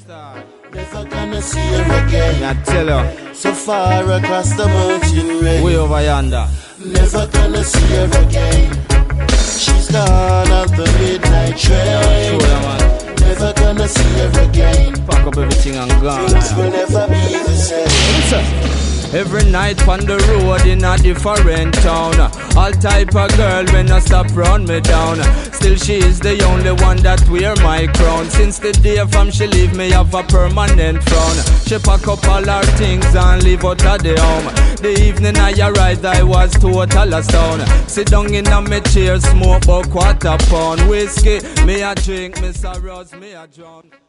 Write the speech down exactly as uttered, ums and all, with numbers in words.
star. Never gonna see her again. I tell you. So far across the mountain range. Way over yonder. Never gonna see her again. She's gone on the midnight train. Sure, man. Never gonna see her again. Pack up everything and gone. Things will never be the same. Every night on the road in a different town. All type of girl when I stop run me down. Still she is the only one that wear my crown. Since the day from she leave me have a permanent frown. She pack up all her things and leave out of the home. The evening I arrived I was total astound. Sit down in a me chair, smoke about quarter pound whiskey. Me a drink, me sorrows, me a drown.